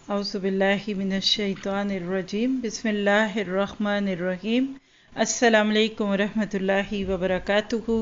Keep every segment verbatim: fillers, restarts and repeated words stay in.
اعوذ باللہ من الشیطان الرجیم بسم اللہ الرحمن الرحیم السلام علیکم ورحمۃ اللہ وبرکاتہ.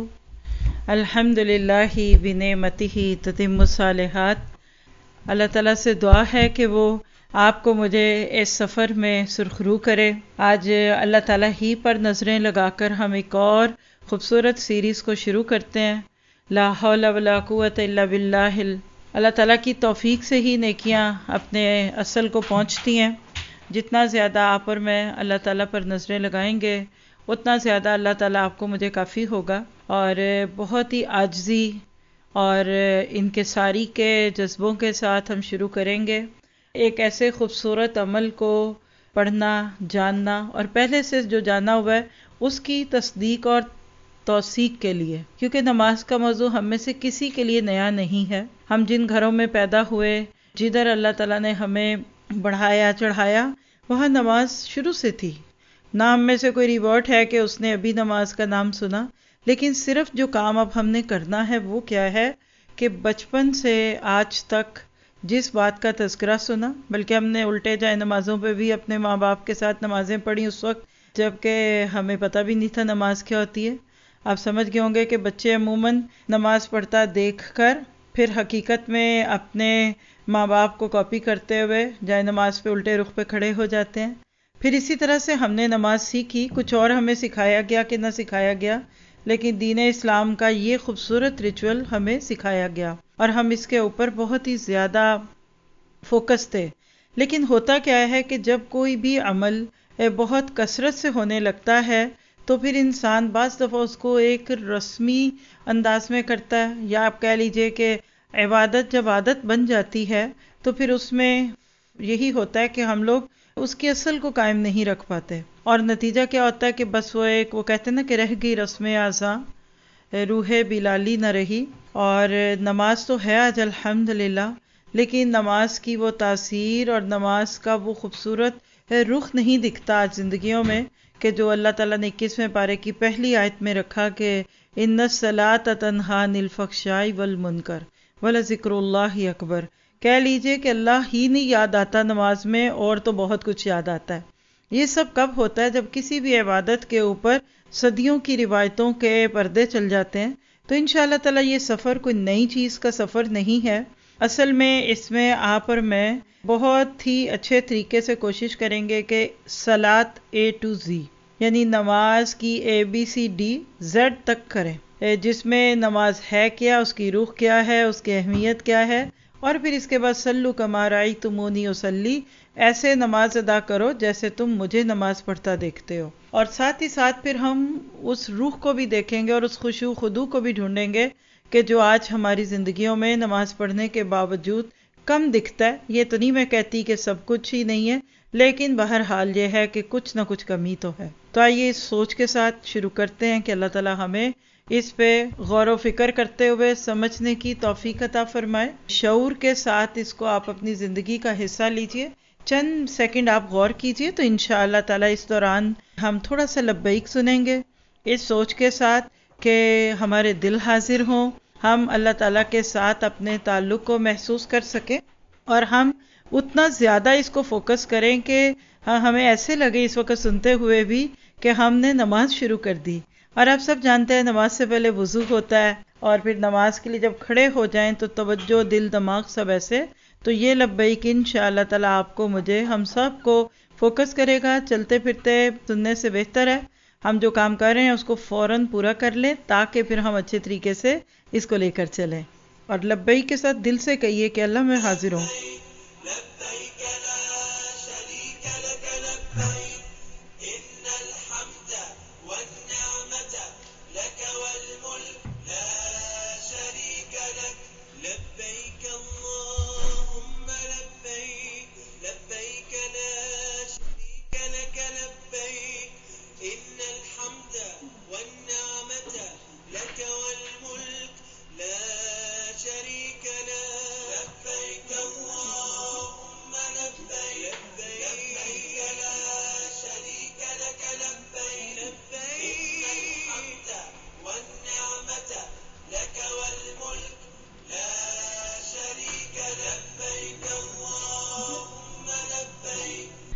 الحمد للہ بنعمتہ تتم الصالحات. اللہ تعالیٰ سے دعا ہے کہ وہ آپ کو مجھے اس سفر میں سرخرو کرے. آج اللہ تعالیٰ ہی پر نظریں لگا کر ہم ایک اور خوبصورت سیریز کو شروع کرتے ہیں. لا حول ولا قوت الا باللہ. اللہ تعالیٰ کی توفیق سے ہی نیکیاں اپنے اصل کو پہنچتی ہیں. جتنا زیادہ آپ اور میں اللہ تعالیٰ پر نظریں لگائیں گے اتنا زیادہ اللہ تعالیٰ آپ کو مجھے کافی ہوگا. اور بہت ہی عاجزی اور انکساری کے جذبوں کے ساتھ ہم شروع کریں گے ایک ایسے خوبصورت عمل کو پڑھنا، جاننا اور پہلے سے جو جانا ہوا ہے اس کی تصدیق اور توثیق کے لیے، کیونکہ نماز کا موضوع ہم میں سے کسی کے لیے نیا نہیں ہے. ہم جن گھروں میں پیدا ہوئے، جدھر اللہ تعالیٰ نے ہمیں بڑھایا چڑھایا، وہاں نماز شروع سے تھی. نہ ہم میں سے کوئی ریورٹ ہے کہ اس نے ابھی نماز کا نام سنا، لیکن صرف جو کام اب ہم نے کرنا ہے وہ کیا ہے کہ بچپن سے آج تک جس بات کا تذکرہ سنا، بلکہ ہم نے الٹے جائے نمازوں پہ بھی اپنے ماں باپ کے ساتھ نمازیں پڑھی اس وقت جبکہ ہمیں پتہ بھی نہیں تھا نماز کیا ہوتی ہے. آپ سمجھ گئے ہوں گے کہ بچے عموماً نماز پڑھتا دیکھ کر پھر حقیقت میں اپنے ماں باپ کو کاپی کرتے ہوئے جائے نماز پہ الٹے رخ پہ کھڑے ہو جاتے ہیں. پھر اسی طرح سے ہم نے نماز سیکھی، کچھ اور ہمیں سکھایا گیا کہ نہ سکھایا گیا، لیکن دین اسلام کا یہ خوبصورت ریچول ہمیں سکھایا گیا اور ہم اس کے اوپر بہت ہی زیادہ فوکس تھے. لیکن ہوتا کیا ہے کہ جب کوئی بھی عمل بہت کثرت سے ہونے لگتا ہے تو پھر انسان بعض دفعہ اس کو ایک رسمی انداز میں کرتا ہے، یا آپ کہہ لیجئے کہ عبادت جب عادت بن جاتی ہے تو پھر اس میں یہی ہوتا ہے کہ ہم لوگ اس کی اصل کو قائم نہیں رکھ پاتے، اور نتیجہ کیا ہوتا ہے کہ بس وہ ایک وہ کہتے ہیں نا کہ رہ گئی رسم اعضاء، روح بلالی نہ رہی. اور نماز تو ہے آج الحمدللہ، لیکن نماز کی وہ تاثیر اور نماز کا وہ خوبصورت رخ نہیں دکھتا آج زندگیوں میں کہ جو اللہ تعالیٰ نے اکیسویں پارے کی پہلی آیت میں رکھا کہ ان الصلاۃ تنہی عن الفحشاء والمنکر ولذکر اللہ اکبر. کہہ لیجئے کہ اللہ ہی نہیں یاد آتا نماز میں، اور تو بہت کچھ یاد آتا ہے. یہ سب کب ہوتا ہے؟ جب کسی بھی عبادت کے اوپر صدیوں کی روایتوں کے پردے چل جاتے ہیں. تو انشاءاللہ تعالیٰ یہ سفر کوئی نئی چیز کا سفر نہیں ہے. اصل میں اس میں آپ اور میں بہت ہی اچھے طریقے سے کوشش کریں گے کہ صلاۃ اے ٹو زی، یعنی نماز کی A B C D Z تک کریں، جس میں نماز ہے کیا، اس کی روح کیا ہے، اس کی اہمیت کیا ہے، اور پھر اس کے بعد صلو کما رأیتمونی اصلی، ایسے نماز ادا کرو جیسے تم مجھے نماز پڑھتا دیکھتے ہو. اور ساتھ ہی ساتھ پھر ہم اس روح کو بھی دیکھیں گے اور اس خشوع خضوع کو بھی ڈھونڈیں گے کہ جو آج ہماری زندگیوں میں نماز پڑھنے کے باوجود کم دکھتا ہے. یہ تو نہیں میں کہتی کہ سب کچھ ہی نہیں ہے، لیکن بہرحال یہ ہے کہ کچھ نہ کچھ کمی تو ہے. تو آئیے اس سوچ کے ساتھ شروع کرتے ہیں کہ اللہ تعالیٰ ہمیں اس پہ غور و فکر کرتے ہوئے سمجھنے کی توفیق عطا فرمائے. شعور کے ساتھ اس کو آپ اپنی زندگی کا حصہ لیجئے. چند سیکنڈ آپ غور کیجئے تو انشاءاللہ تعالیٰ اس دوران ہم تھوڑا سا لبیک سنیں گے، اس سوچ کے ساتھ کہ ہمارے دل حاضر ہوں، ہم اللہ تعالیٰ کے ساتھ اپنے تعلق کو محسوس کر سکیں، اور ہم اتنا زیادہ اس کو فوکس کریں کہ ہمیں ایسے لگے اس وقت سنتے ہوئے بھی کہ ہم نے نماز شروع کر دی. اور آپ سب جانتے ہیں نماز سے پہلے وضو ہوتا ہے، اور پھر نماز کے لیے جب کھڑے ہو جائیں تو توجہ، دل، دماغ سب ایسے. تو یہ لبیک انشاءاللہ تعالیٰ آپ کو، مجھے، ہم سب کو فوکس کرے گا. چلتے پھرتے سننے سے بہتر ہے ہم جو کام کر رہے ہیں اس کو فوراً پورا کر لیں تاکہ پھر ہم اچھے طریقے سے اس کو لے کر چلیں. اور لبیک کے ساتھ دل سے کہیے کہ اللہ میں حاضر ہوں.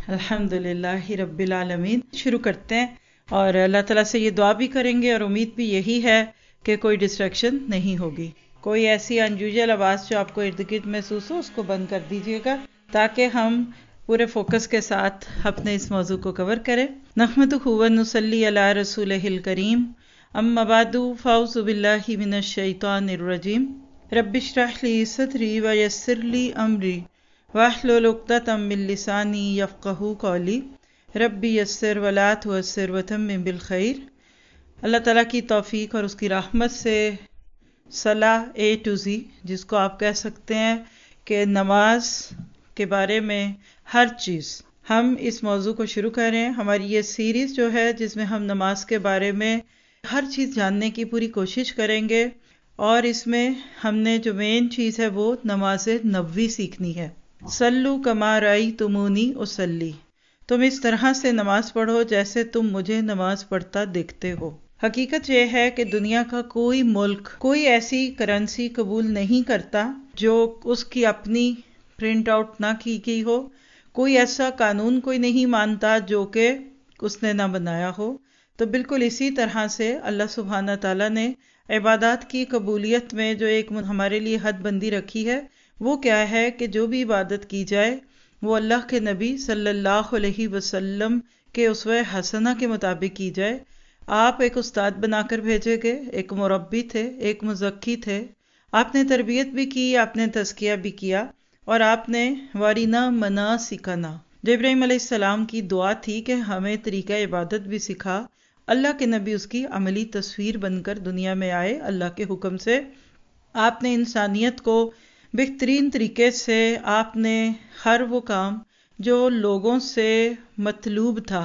अल्हम्दुलिल्लाहि रब्बिल आलमीन। शुरू करते हैं और अल्लाह ताला से ये दुआ भी करेंगे और उम्मीद भी यही है कि कोई डिस्ट्रैक्शन नहीं होगी। कोई ऐसी अनयूजुअल आवाज़ जो आपको इर्द गिर्द महसूस हो उसको बंद कर दीजिएगा ताकि हम पूरे फोकस के साथ अपने इस मौजू को कवर करें। नहमदुहु व नुसल्ली अला रसूलिहिल करीम, अम्मा बादु, फ़ाऊज़ु बिल्लाहि मिनश शैतानिर रजीम। रब्बिश्रह ली सदरी व यस्सिर ली अमरी वाहलुल उक़दतम मिन लिसानी यफ़क़हू क़ौली रब्बी यस्सिर वला तुअस्सिर वतम्मिम बिल खैर। अल्लाह ताला की तौफ़ीक और उसकी रहमत से सलाह ए टू ज़ी, जिसको आप कह सकते हैं कि नमाज के बारे में हर चीज़, हम इस मौजू को शुरू कर रहे हैं। हमारी ये सीरीज़ जो है जिसमें हम नमाज के बारे में हर चीज़ जानने की पूरी कोशिश करेंगे और इसमें हमने जो मेन चीज़ है वो नमाज नबवी सीखनी है। सल्लु कमा रअयतुमूनी उसल्ली, तुम इस तरह से नमाज पढ़ो जैसे तुम मुझे नमाज पढ़ता देखते हो। हकीकत यह है कि दुनिया का कोई मुल्क कोई ऐसी करेंसी कबूल नहीं करता जो उसकी अपनी प्रिंट आउट ना की गई हो। कोई ऐसा कानून कोई नहीं मानता जो कि उसने ना बनाया हो। तो बिल्कुल इसी तरह से अल्लाह सुब्हाना ताला ने इबादत की कबूलियत में जो एक हमारे लिए हद बंदी रखी है वो क्या है कि जो भी इबादत की जाए वो अल्लाह के नबी सल्लल्लाहु अलैहि वसल्लम के उसवे हसना के मुताबिक की जाए। आप एक उस्ताद बनाकर भेजे गए, एक मुरब्बी थे, एक मुज़क्की थे, आपने तरबियत भी की, आपने तज़किया भी किया और आपने वारिना मना सिखाना, जो इब्राहीम अलैहिस्सलाम की दुआ थी कि हमें तरीका इबादत भी सिखा। अल्लाह के नबी उसकी अमली तस्वीर बनकर दुनिया में आए अल्लाह के हुक्म से। आपने इंसानियत को बेहतरीन तरीके से, आपने हर वो काम जो लोगों से मतलूब था,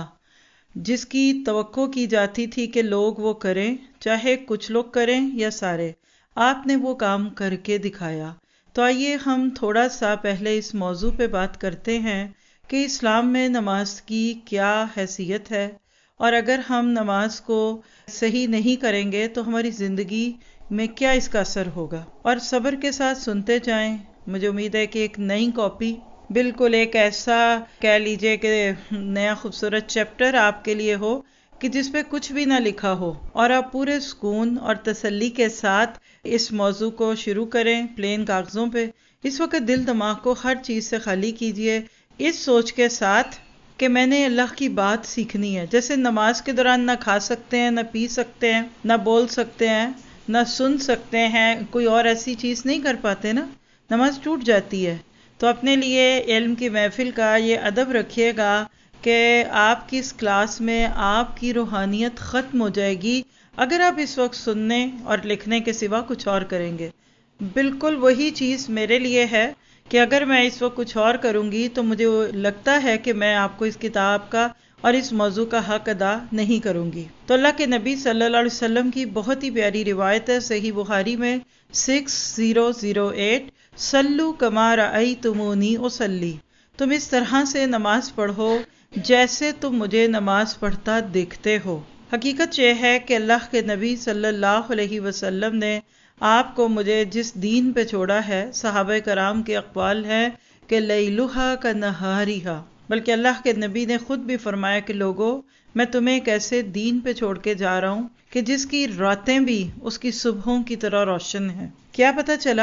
जिसकी तवक्को की जाती थी कि लोग वो करें, चाहे कुछ लोग करें या सारे, आपने वो काम करके दिखाया। तो आइए हम थोड़ा सा पहले इस मौजू पे बात करते हैं कि इस्लाम में नमाज की क्या हैसियत है और अगर हम नमाज को सही नहीं करेंगे तो हमारी ज़िंदगी में क्या इसका असर होगा। और सब्र के साथ सुनते जाएं। मुझे उम्मीद है कि एक नई कॉपी, बिल्कुल एक ऐसा कह लीजिए कि नया खूबसूरत चैप्टर आपके लिए हो कि जिस पे कुछ भी ना लिखा हो और आप पूरे सुकून और तसल्ली के साथ इस मौजू को शुरू करें प्लेन कागज़ों पे। इस वक्त दिल दिमाग को हर चीज़ से खाली कीजिए इस सोच के साथ कि मैंने अल्लाह की बात सीखनी है। जैसे नमाज के दौरान ना खा सकते हैं, ना पी सकते हैं, ना बोल सकते हैं, ना सुन सकते हैं, कोई और ऐसी चीज़ नहीं कर पाते ना, नमाज टूट जाती है। तो अपने लिए इल्म की महफिल का ये अदब रखिएगा कि आपकी इस क्लास में आपकी रूहानियत ख़त्म हो जाएगी अगर आप इस वक्त सुनने और लिखने के सिवा कुछ और करेंगे। बिल्कुल वही चीज़ मेरे लिए है कि अगर मैं इस वक्त कुछ और करूँगी तो मुझे लगता है कि मैं आपको इस किताब का और इस मौजू का हक अदा नहीं करूँगी। तो अल्लाह के नबी सल्लल्लाहु अलैहि वसल्लम की बहुत ही प्यारी रिवायत है सही बुखारी में सिक्स ज़ीरो ज़ीरो एट, सल्लु कमा रअयतुमूनी उसल्ली, तुम इस तरह से नमाज पढ़ो जैसे तुम मुझे नमाज पढ़ता देखते हो। हकीकत यह है कि अल्लाह के नबी सल्लल्लाहु अलैहि वसल्लम ने आपको मुझे जिस दीन पे छोड़ा है, सहाबा कराम के अक़वाल है कि लैलुहा का नहारिहा, बल्कि अल्लाह के नबी ने खुद भी फरमाया कि लोगों, मैं तुम्हें एक ऐसे दीन पे छोड़ के जा रहा हूँ कि जिसकी रातें भी उसकी सुबहों की तरह रोशन है। क्या पता चला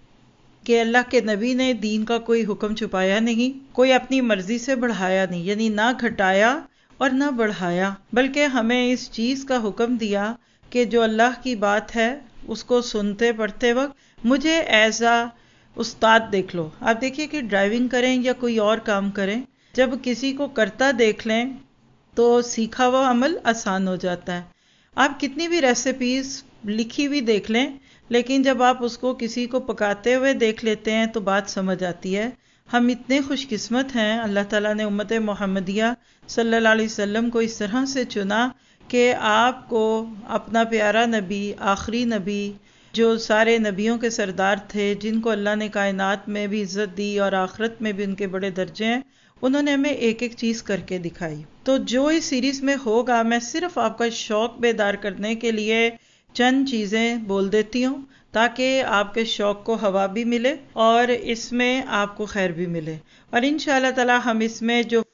कि अल्लाह के नबी ने दीन का कोई हुक्म छुपाया नहीं, कोई अपनी मर्जी से बढ़ाया नहीं, यानी ना घटाया और ना बढ़ाया, बल्कि हमें इस चीज़ का हुक्म दिया कि जो अल्लाह की बात है उसको सुनते पढ़ते वक्त मुझे एज आ उस्ताद देख लो। आप देखिए कि ड्राइविंग करें या कोई और काम करें, जब किसी को करता देख लें तो सीखा हुआ अमल आसान हो जाता है। आप कितनी भी रेसिपीज़ लिखी हुई देख लें, लेकिन जब आप उसको किसी को पकाते हुए देख लेते हैं तो बात समझ आती है। हम इतने खुशकिस्मत हैं, अल्लाह ताला ने उम्मत मोहम्मदिया सल्लल्लाहु अलैहि वसल्लम को इस तरह से चुना कि आपको अपना प्यारा नबी, आखिरी नबी, जो सारे नबियों के सरदार थे, जिनको अल्लाह ने कायनात में भी इज़्ज़त दी और आखिरत में भी उनके बड़े दर्जे हैं, उन्होंने हमें एक एक चीज़ करके दिखाई। तो जो इस सीरीज़ में होगा, मैं सिर्फ आपका शौक़ बेदार करने के लिए चंद चीज़ें बोल देती हूँ ताकि आपके शौक़ को हवा भी मिले और इसमें आपको खैर भी मिले। और इंशाअल्लाह ताला हम इसमें जो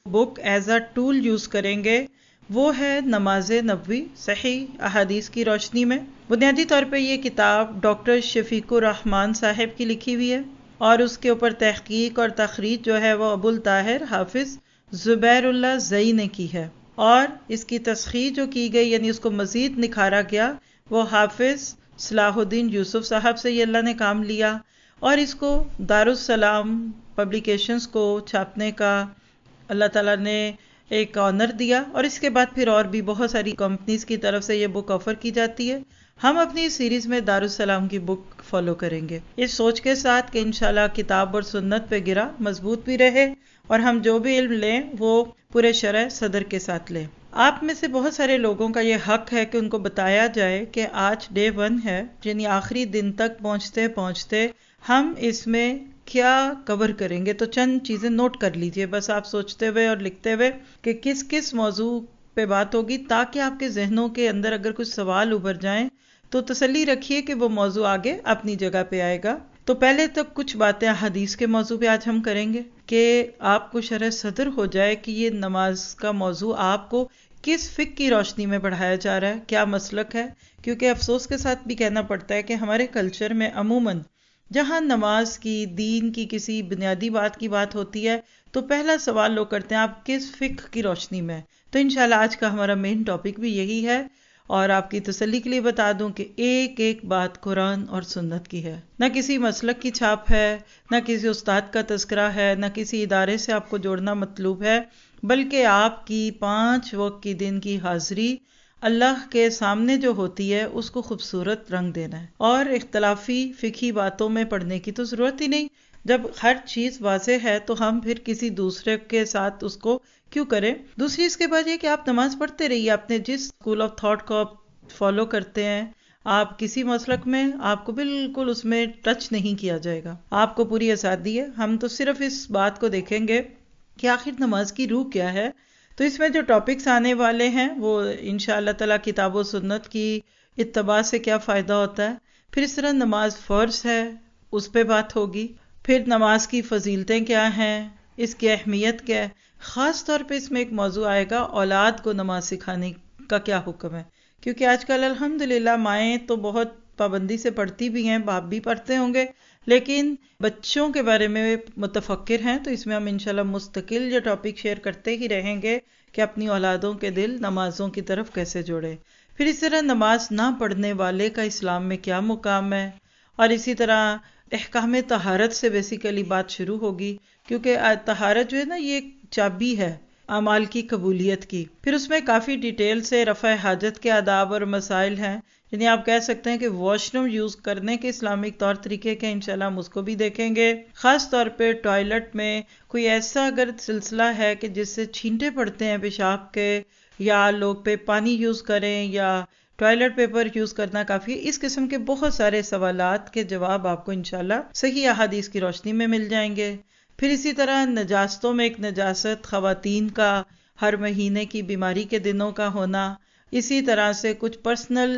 book as a tool use کریں گے وہ ہے نماز نبوی صحیح احادیث کی روشنی میں۔ بنیادی طور پہ یہ کتاب ڈاکٹر شفیق الرحمان صاحب کی لکھی ہوئی ہے اور اس کے اوپر تحقیق اور تخریج جو ہے وہ ابو الطاہر حافظ زبیر اللہ زئی نے کی ہے، اور اس کی تصحیح جو کی گئی یعنی اس کو مزید نکھارا گیا وہ حافظ صلاح الدین یوسف صاحب سے یہ اللہ نے کام لیا، اور اس کو دارالسلام پبلیکیشنز کو چھاپنے کا اللہ تعالیٰ نے ایک آنر دیا، اور اس کے بعد پھر اور بھی بہت ساری کمپنیز کی طرف سے یہ بک آفر کی جاتی ہے۔ ہم اپنی سیریز میں دارالسلام کی بک فالو کریں گے اس سوچ کے ساتھ کہ انشاءاللہ کتاب اور سنت پہ گرا مضبوط بھی رہے اور ہم جو بھی علم لیں وہ پورے شرح صدر کے ساتھ لیں۔ آپ میں سے بہت سارے لوگوں کا یہ حق ہے کہ ان کو بتایا جائے کہ آج ڈے ون ہے، یعنی آخری دن تک پہنچتے پہنچتے ہم اس میں کیا کور کریں گے، تو چند چیزیں نوٹ کر لیجئے بس آپ سوچتے ہوئے اور لکھتے ہوئے کہ کس کس موضوع پہ بات ہوگی، تاکہ آپ کے ذہنوں کے اندر اگر کچھ سوال ابھر جائیں تو تسلی رکھیے کہ وہ موضوع آگے اپنی جگہ پہ آئے گا۔ تو پہلے تک کچھ باتیں حدیث کے موضوع پہ آج ہم کریں گے کہ آپ کو شرح صدر ہو جائے کہ یہ نماز کا موضوع آپ کو کس فقہ کی روشنی میں پڑھایا جا رہا ہے، کیا مسلک ہے، کیونکہ افسوس کے ساتھ بھی کہنا پڑتا ہے کہ ہمارے کلچر میں عموماً جہاں نماز کی دین کی کسی بنیادی بات کی بات ہوتی ہے تو پہلا سوال لوگ کرتے ہیں آپ کس فقہ کی روشنی میں۔ تو انشاءاللہ آج کا ہمارا مین ٹاپک بھی یہی ہے، اور آپ کی تسلی کے لیے بتا دوں کہ ایک ایک بات قرآن اور سنت کی ہے، نہ کسی مسلک کی چھاپ ہے، نہ کسی استاد کا تذکرہ ہے، نہ کسی ادارے سے آپ کو جوڑنا مطلوب ہے، بلکہ آپ کی پانچ وقت کی دن کی حاضری اللہ کے سامنے جو ہوتی ہے اس کو خوبصورت رنگ دینا ہے، اور اختلافی فقہی باتوں میں پڑھنے کی تو ضرورت ہی نہیں۔ جب ہر چیز واضح ہے تو ہم پھر کسی دوسرے کے ساتھ اس کو کیوں کریں۔ دوسری اس کے بعد یہ کہ آپ نماز پڑھتے رہیے، اپنے جس اسکول آف تھاٹ کو آپ فالو کرتے ہیں، آپ کسی مسلک میں آپ کو بالکل اس میں ٹچ نہیں کیا جائے گا، آپ کو پوری آزادی ہے۔ ہم تو صرف اس بات کو دیکھیں گے کہ آخر نماز کی روح کیا ہے۔ تو اس میں جو ٹاپکس آنے والے ہیں وہ انشاءاللہ تعالی کتاب و سنت کی اتباع سے کیا فائدہ ہوتا ہے، پھر اس طرح نماز فرض ہے اس پہ بات ہوگی، پھر نماز کی فضیلتیں کیا ہیں، اس کی اہمیت کیا ہے، خاص طور پہ اس میں ایک موضوع آئے گا اولاد کو نماز سکھانے کا کیا حکم ہے، کیونکہ آج کل الحمدللہ مائیں تو بہت پابندی سے پڑھتی بھی ہیں، باپ بھی پڑھتے ہوں گے، لیکن بچوں کے بارے میں متفکر ہیں۔ تو اس میں ہم انشاءاللہ مستقل یہ ٹاپک شیئر کرتے ہی رہیں گے کہ اپنی اولادوں کے دل نمازوں کی طرف کیسے جوڑے، پھر اس طرح نماز نہ پڑھنے والے کا اسلام میں کیا مقام ہے، اور اسی طرح احکام طہارت سے بیسیکلی بات شروع ہوگی، کیونکہ طہارت جو ہے نا یہ ایک چابی ہے اعمال کی قبولیت کی۔ پھر اس میں کافی ڈیٹیل سے رفع حاجت کے آداب اور مسائل ہیں، یعنی آپ کہہ سکتے ہیں کہ واش روم یوز کرنے کے اسلامک طور طریقے کے انشاءاللہ ہم اس کو بھی دیکھیں گے۔ خاص طور پہ ٹوائلٹ میں کوئی ایسا اگر سلسلہ ہے کہ جس سے چھینٹے پڑتے ہیں پیشاب کے، یا لوگ پہ پانی یوز کریں یا ٹوائلٹ پیپر یوز کرنا کافی، اس قسم کے بہت سارے سوالات کے جواب آپ کو انشاءاللہ صحیح احادیث کی روشنی میں مل جائیں گے۔ پھر اسی طرح نجاستوں میں ایک نجاست خواتین کا ہر مہینے کی بیماری کے دنوں کا ہونا، اسی طرح سے کچھ پرسنل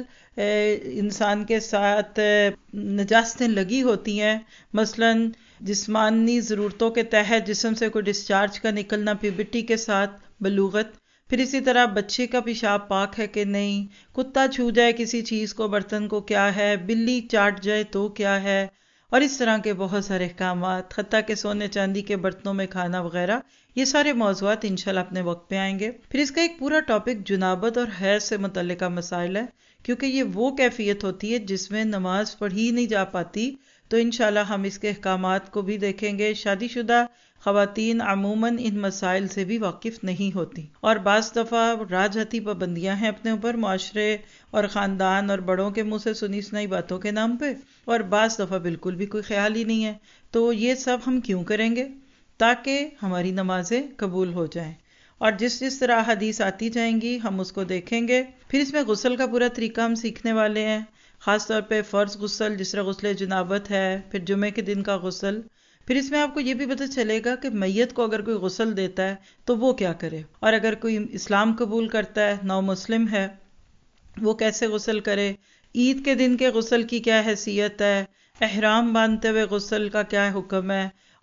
انسان کے ساتھ نجاستیں لگی ہوتی ہیں، مثلا جسمانی ضرورتوں کے تحت جسم سے کوئی ڈسچارج کا نکلنا پیوبرٹی کے ساتھ بلوغت، پھر اسی طرح بچے کا پیشاب پاک ہے کہ نہیں، کتا چھو جائے کسی چیز کو برتن کو کیا ہے، بلی چاٹ جائے تو کیا ہے، اور اس طرح کے بہت سارے احکامات، حتیٰ کہ سونے چاندی کے برتنوں میں کھانا وغیرہ، یہ سارے موضوعات انشاءاللہ اپنے وقت پہ آئیں گے۔ پھر اس کا ایک پورا ٹاپک جنابت اور حیض سے متعلقہ مسائل ہے، کیونکہ یہ وہ کیفیت ہوتی ہے جس میں نماز پڑھی نہیں جا پاتی، تو انشاءاللہ ہم اس کے احکامات کو بھی دیکھیں گے۔ شادی شدہ خواتین عموماً ان مسائل سے بھی واقف نہیں ہوتی، اور بعض دفعہ راجہتی پابندیاں ہیں اپنے اوپر معاشرے اور خاندان اور بڑوں کے منہ سے سنی سنائی باتوں کے نام پہ، اور بعض دفعہ بالکل بھی کوئی خیال ہی نہیں ہے۔ تو یہ سب ہم کیوں کریں گے؟ تاکہ ہماری نمازیں قبول ہو جائیں، اور جس جس طرح حدیث آتی جائیں گی ہم اس کو دیکھیں گے۔ پھر اس میں غسل کا پورا طریقہ ہم سیکھنے والے ہیں، خاص طور پہ فرض غسل جس طرح غسل جنابت ہے، پھر جمعے کے دن کا غسل، پھر اس میں آپ کو یہ بھی پتہ چلے گا کہ میت کو اگر کوئی غسل دیتا ہے تو وہ کیا کرے، اور اگر کوئی اسلام قبول کرتا ہے، نو مسلم ہے، وہ کیسے غسل کرے، عید کے دن کے غسل کی کیا حیثیت ہے، احرام باندھتے ہوئے غسل کا کیا حکم ہے،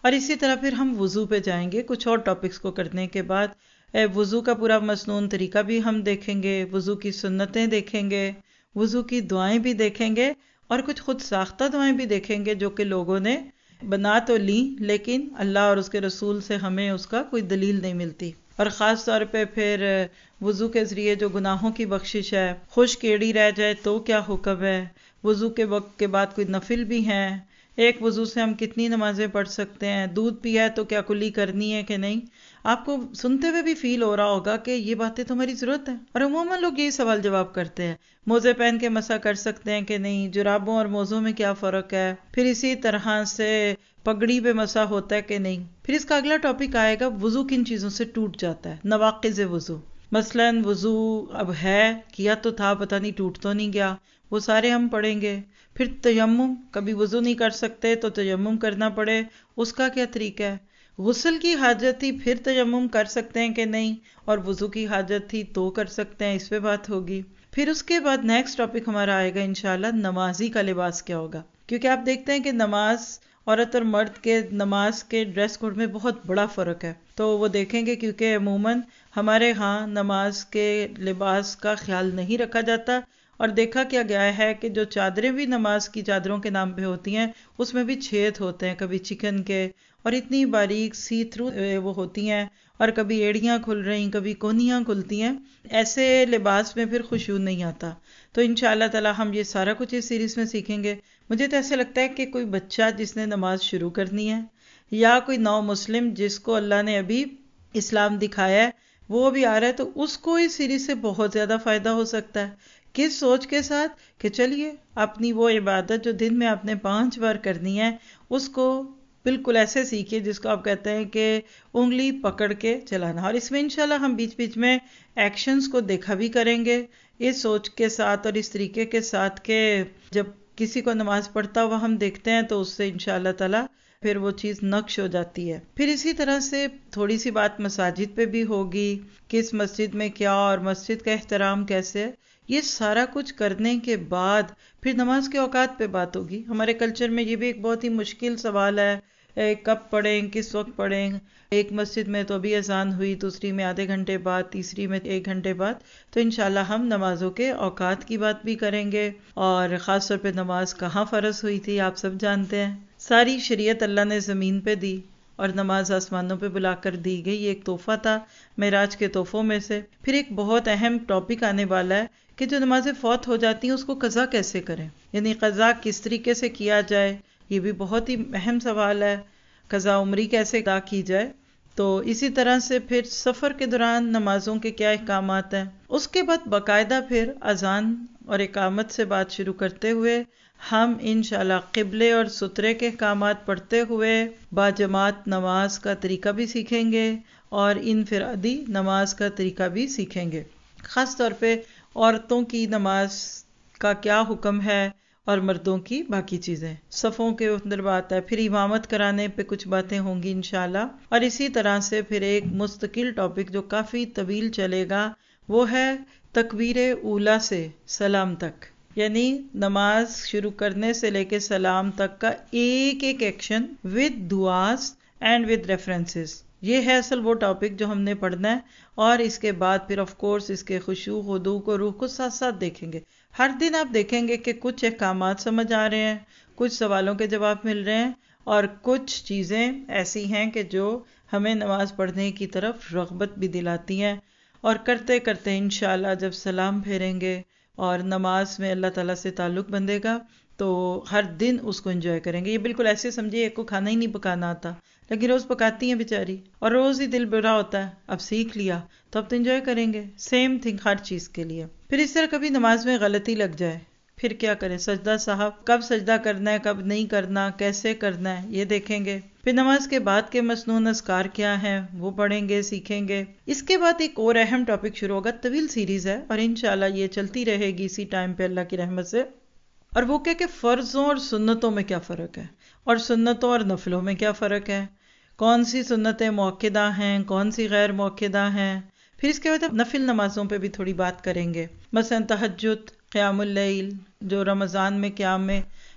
اور اسی طرح پھر ہم وضو پہ جائیں گے کچھ اور ٹاپکس کو کرنے کے بعد. وضو کا پورا مسنون طریقہ بھی ہم دیکھیں گے، وضو کی سنتیں دیکھیں گے، وضو کی دعائیں بھی دیکھیں گے، اور کچھ خود ساختہ دعائیں بھی دیکھیں گے جو کہ لوگوں نے بنا تو لیں لیکن اللہ اور اس کے رسول سے ہمیں اس کا کوئی دلیل نہیں ملتی. اور خاص طور پہ پھر وضو کے ذریعے جو گناہوں کی بخشش ہے، خشک ایڑی رہ جائے تو کیا حکم ہے، وضو کے وقت کے بعد کوئی نفل بھی ہیں، ایک وضو سے ہم کتنی نمازیں پڑھ سکتے ہیں، دودھ پیا ہے تو کیا کلی کرنی ہے کہ نہیں. آپ کو سنتے ہوئے بھی فیل ہو رہا ہوگا کہ یہ باتیں تو ہماری ضرورت ہے، اور عموماً لوگ یہی سوال جواب کرتے ہیں. موزے پہن کے مسح کر سکتے ہیں کہ نہیں، جرابوں اور موزوں میں کیا فرق ہے، پھر اسی طرح سے پگڑی پہ مسح ہوتا ہے کہ نہیں. پھر اس کا اگلا ٹاپک آئے گا وضو کن چیزوں سے ٹوٹ جاتا ہے، نواقض وضو. مثلاً وضو اب ہے، کیا تو تھا، پتہ نہیں ٹوٹ تو نہیں گیا، وہ سارے ہم پڑھیں گے. پھر تیمم، کبھی وضو نہیں کر سکتے تو تیمم کرنا پڑے، اس کا کیا طریقہ ہے. غسل کی حاجت تھی پھر تیمم کر سکتے ہیں کہ نہیں، اور وضو کی حاجت تھی تو کر سکتے ہیں، اس پہ بات ہوگی. پھر اس کے بعد نیکسٹ ٹاپک ہمارا آئے گا انشاءاللہ نمازی کا لباس کیا ہوگا، کیونکہ آپ دیکھتے ہیں کہ نماز عورت اور مرد کے نماز کے ڈریس کوڈ میں بہت بڑا فرق ہے. تو وہ دیکھیں گے کیونکہ عموماً ہمارے ہاں نماز کے لباس کا خیال نہیں رکھا جاتا، اور دیکھا کیا گیا ہے کہ جو چادریں بھی نماز کی چادروں کے نام پہ ہوتی ہیں اس میں بھی چھید ہوتے ہیں، کبھی چکن کے، اور اتنی باریک سی تھرو وہ ہوتی ہیں، اور کبھی ایڑیاں کھل رہی، کبھی کونیاں کھلتی ہیں. ایسے لباس میں پھر خشوع نہیں آتا. تو انشاءاللہ تعالی ہم یہ سارا کچھ اس سیریز میں سیکھیں گے. مجھے تو ایسے لگتا ہے کہ کوئی بچہ جس نے نماز شروع کرنی ہے، یا کوئی نو مسلم جس کو اللہ نے ابھی اسلام دکھایا ہے وہ بھی آ رہا ہے، تو اس کو اس سیریز سے بہت زیادہ فائدہ ہو سکتا ہے. کس سوچ کے ساتھ کہ چلیے اپنی وہ عبادت جو دن میں آپ نے پانچ بار کرنی ہے اس کو بالکل ایسے سیکھیے جس کو آپ کہتے ہیں کہ انگلی پکڑ کے چلانا. اور اس میں انشاءاللہ ہم بیچ بیچ میں ایکشنز کو دیکھا بھی کریں گے اس سوچ کے ساتھ اور اس طریقے کے ساتھ کہ جب کسی کو نماز پڑھتا ہوا ہم دیکھتے ہیں تو اس سے انشاءاللہ تعالی پھر وہ چیز نقش ہو جاتی ہے. پھر اسی طرح سے تھوڑی سی بات مساجد پہ بھی ہوگی، کس مسجد میں کیا اور مسجد کا احترام کیسے. یہ سارا کچھ کرنے کے بعد پھر نماز کے اوقات پہ بات ہوگی. ہمارے کلچر میں یہ بھی ایک بہت ہی مشکل سوال ہے، کب پڑھیں، کس وقت پڑھیں. ایک مسجد میں تو ابھی اذان ہوئی، دوسری میں آدھے گھنٹے بعد، تیسری میں ایک گھنٹے بعد. تو انشاءاللہ ہم نمازوں کے اوقات کی بات بھی کریں گے، اور خاص طور پہ نماز کہاں فرض ہوئی تھی آپ سب جانتے ہیں. ساری شریعت اللہ نے زمین پہ دی اور نماز آسمانوں پہ بلا کر دی گئی. یہ ایک تحفہ تھا معراج کے تحفوں میں سے. پھر ایک بہت اہم ٹاپک آنے والا ہے کہ جو نمازیں فوت ہو جاتی ہیں اس کو قضا کیسے کریں، یعنی قضا کس طریقے سے کیا جائے. یہ بھی بہت ہی اہم سوال ہے. قضا عمری کیسے ادا کی جائے. تو اسی طرح سے پھر سفر کے دوران نمازوں کے کیا احکامات ہیں. اس کے بعد باقاعدہ پھر اذان اور اقامت سے بات شروع کرتے ہوئے ہم انشاءاللہ قبلے اور سترے کے احکامات پڑھتے ہوئے باجماعت نماز کا طریقہ بھی سیکھیں گے اور انفرادی نماز کا طریقہ بھی سیکھیں گے. خاص طور پہ عورتوں کی نماز کا کیا حکم ہے اور مردوں کی باقی چیزیں. صفوں کے اندر بات ہے، پھر امامت کرانے پہ کچھ باتیں ہوں گی انشاءاللہ. اور اسی طرح سے پھر ایک مستقل ٹاپک جو کافی طویل چلے گا وہ ہے تکبیر اولیٰ سے سلام تک، یعنی نماز شروع کرنے سے لے کے سلام تک کا ایک ایک ایکشن ود دعاز اینڈ ود ریفرنسز. یہ ہے اصل وہ ٹاپک جو ہم نے پڑھنا ہے. اور اس کے بعد پھر آف کورس اس کے خشوع، خضوع کو روح کو ساتھ ساتھ دیکھیں گے. ہر دن آپ دیکھیں گے کہ کچھ احکامات سمجھ آ رہے ہیں، کچھ سوالوں کے جواب مل رہے ہیں، اور کچھ چیزیں ایسی ہیں کہ جو ہمیں نماز پڑھنے کی طرف رغبت بھی دلاتی ہیں. اور کرتے کرتے انشاءاللہ جب سلام پھیریں گے اور نماز میں اللہ تعالیٰ سے تعلق بندھے گا تو ہر دن اس کو انجوائے کریں گے. یہ بالکل ایسے سمجھیے ایک کو کھانا ہی نہیں پکانا آتا لیکن روز پکاتی ہیں بیچاری، اور روز ہی دل برا ہوتا ہے، اب سیکھ لیا تو اب تو انجوائے کریں گے. سیم تھنگ ہر چیز کے لیے. پھر اس طرح کبھی نماز میں غلطی لگ جائے پھر کیا کریں. سجدہ صاحب کب سجدہ کرنا ہے، کب نہیں کرنا، کیسے کرنا ہے، یہ دیکھیں گے. پھر نماز کے بعد کے مسنون اذکار کیا ہیں وہ پڑھیں گے، سیکھیں گے. اس کے بعد ایک اور اہم ٹاپک شروع ہوگا، طویل سیریز ہے اور انشاءاللہ یہ چلتی رہے گی اسی ٹائم پہ اللہ کی رحمت سے. اور وہ کہ کہ فرضوں اور سنتوں میں کیا فرق ہے، اور سنتوں اور نفلوں میں کیا فرق ہے، کون سی سنتیں موقدہ ہیں، کون سی غیر موقدہ ہیں. پھر اس کے بعد نفل نمازوں پہ بھی تھوڑی بات کریں گے، مثلا تہجد، قیام اللیل جو رمضان میں قیام میں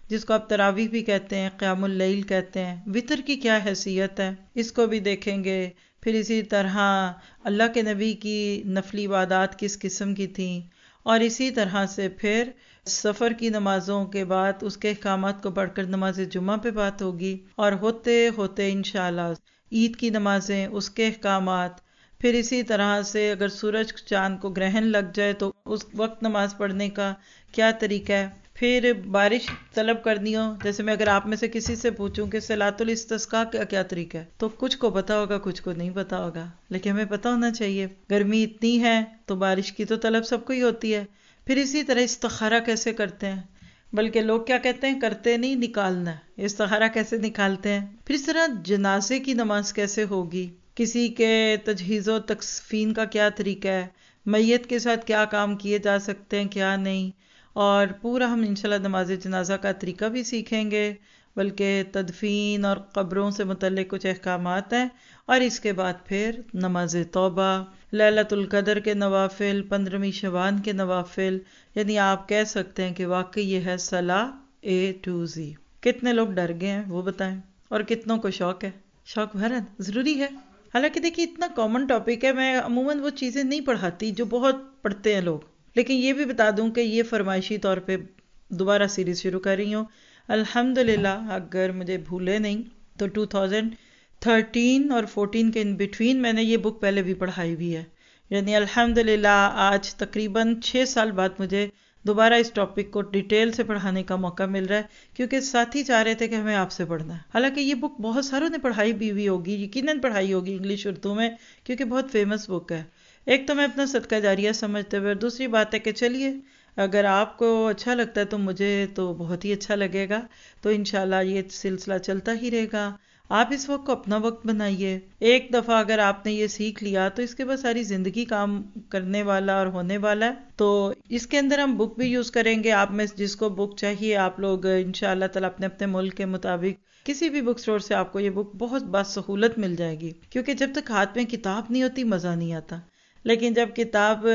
جس کو آپ تراویح بھی کہتے ہیں، قیام اللیل کہتے ہیں، وطر کی کیا حیثیت ہے اس کو بھی دیکھیں گے۔ پھر اسی طرح اللہ کے نبی کی نفلی عبادات کس قسم کی تھیں، اور اسی طرح سے پھر سفر کی نمازوں کے بعد اس کے احکامات کو پڑھ کر نماز جمعہ پہ بات ہوگی، اور ہوتے ہوتے انشاءاللہ عید کی نمازیں، اس کے احکامات، پھر اسی طرح سے اگر سورج چاند کو گرہن لگ جائے تو اس وقت نماز پڑھنے کا کیا طریقہ ہے، پھر بارش طلب کرنی ہو، جیسے میں اگر آپ میں سے کسی سے پوچھوں کہ صلاۃ الاستسقاء کا کیا طریقہ ہے، تو کچھ کو پتا ہوگا کچھ کو نہیں پتا ہوگا، لیکن ہمیں پتا ہونا چاہیے۔ گرمی اتنی ہے تو بارش کی تو طلب سب کو ہی ہوتی ہے۔ پھر اسی طرح استخارہ کیسے کرتے ہیں، بلکہ لوگ کیا کہتے ہیں، کرتے نہیں، نکالنا ہے۔ استخارہ کیسے نکالتے ہیں؟ پھر اس طرح جنازے کی نماز کیسے ہوگی، کسی کے تجہیز و تکفین کا کیا طریقہ ہے، میت کے ساتھ کیا کام کیے جا سکتے ہیں کیا نہیں، اور پورا ہم انشاءاللہ نماز جنازہ کا طریقہ بھی سیکھیں گے، بلکہ تدفین اور قبروں سے متعلق کچھ احکامات ہیں، اور اس کے بعد پھر نماز توبہ، لیلۃ القدر کے نوافل، پندرہویں شعبان کے نوافل، یعنی آپ کہہ سکتے ہیں کہ واقعی یہ ہے صلاح اے ٹو زی۔ کتنے لوگ ڈر گئے ہیں وہ بتائیں، اور کتنوں کو شوق ہے؟ شوق بھرن ضروری ہے۔ حالانکہ دیکھیے اتنا کامن ٹاپک ہے، میں عموماً وہ چیزیں نہیں پڑھاتی جو بہت پڑھتے ہیں لوگ، لیکن یہ بھی بتا دوں کہ یہ فرمائشی طور پہ دوبارہ سیریز شروع کر رہی ہوں الحمدللہ۔ اگر مجھے بھولے نہیں تو ٹو تھاؤزینڈ تھرٹین اور فورٹین کے ان بٹوین میں نے یہ بک پہلے بھی پڑھائی ہوئی ہے، یعنی الحمدللہ آج تقریباً چھ سال بعد مجھے دوبارہ اس ٹاپک کو ڈیٹیل سے پڑھانے کا موقع مل رہا ہے، کیونکہ ساتھی چاہ رہے تھے کہ ہمیں آپ سے پڑھنا ہے۔ حالانکہ یہ بک بہت ساروں نے پڑھائی بھی ہوئی ہوگی، یقیناً پڑھائی ہوگی انگلش اردو میں، کیونکہ بہت فیمس بک ہے۔ ایک تو میں اپنا صدقہ جاریہ سمجھتے ہوئے، اور دوسری بات ہے کہ چلیے اگر آپ کو اچھا لگتا ہے تو مجھے تو بہت ہی اچھا لگے گا، تو انشاءاللہ یہ سلسلہ چلتا ہی رہے گا۔ آپ اس وقت کو اپنا وقت بنائیے، ایک دفعہ اگر آپ نے یہ سیکھ لیا تو اس کے بعد ساری زندگی کام کرنے والا اور ہونے والا ہے۔ تو اس کے اندر ہم بک بھی یوز کریں گے، آپ میں جس کو بک چاہیے آپ لوگ انشاءاللہ تعالی اپنے اپنے ملک کے مطابق کسی بھی بک سٹور سے آپ کو یہ بک بہت بسہولت مل جائے گی، کیونکہ جب تک ہاتھ میں کتاب نہیں ہوتی مزہ نہیں آتا، لیکن جب کتاب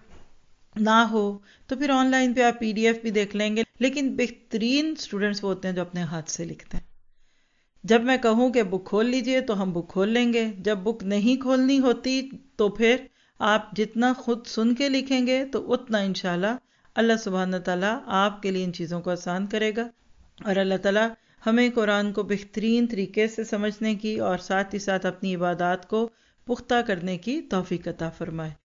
نہ ہو تو پھر آن لائن پہ آپ پی ڈی ایف بھی دیکھ لیں گے، لیکن بہترین سٹوڈنٹس وہ ہوتے ہیں جو اپنے ہاتھ سے لکھتے ہیں۔ جب میں کہوں کہ بک کھول لیجئے تو ہم بک کھول لیں گے، جب بک نہیں کھولنی ہوتی تو پھر آپ جتنا خود سن کے لکھیں گے تو اتنا انشاءاللہ اللہ سبحانہ تعالیٰ آپ کے لیے ان چیزوں کو آسان کرے گا، اور اللہ تعالیٰ ہمیں قرآن کو بہترین طریقے سے سمجھنے کی اور ساتھ ہی ساتھ اپنی عبادات کو پختہ کرنے کی توفیق عطا فرمائے۔